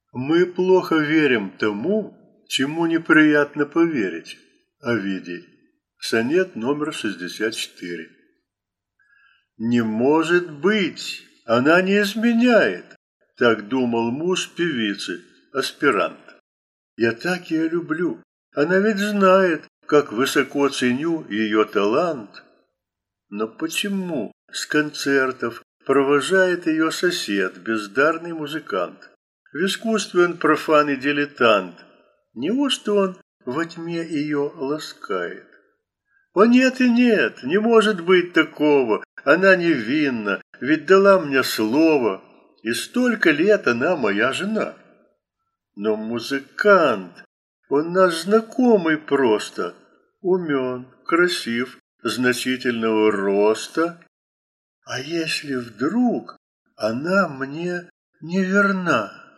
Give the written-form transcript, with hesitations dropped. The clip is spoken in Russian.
Мы плохо верим тому, чему неприятно поверить. Овидий. Сонет номер 64. Не может быть, она не изменяет, так думал муж певицы, аспирант. Я так ее люблю, она ведь знает, как высоко ценю ее талант. Но почему с концертов провожает ее сосед, бездарный музыкант? В искусстве он профан и дилетант. Неужто он во тьме ее ласкает? О нет и нет, не может быть такого. Она невинна, ведь дала мне слово, и столько лет она моя жена. Но музыкант, он наш знакомый просто, умен, красив, значительного роста. А если вдруг она мне неверна?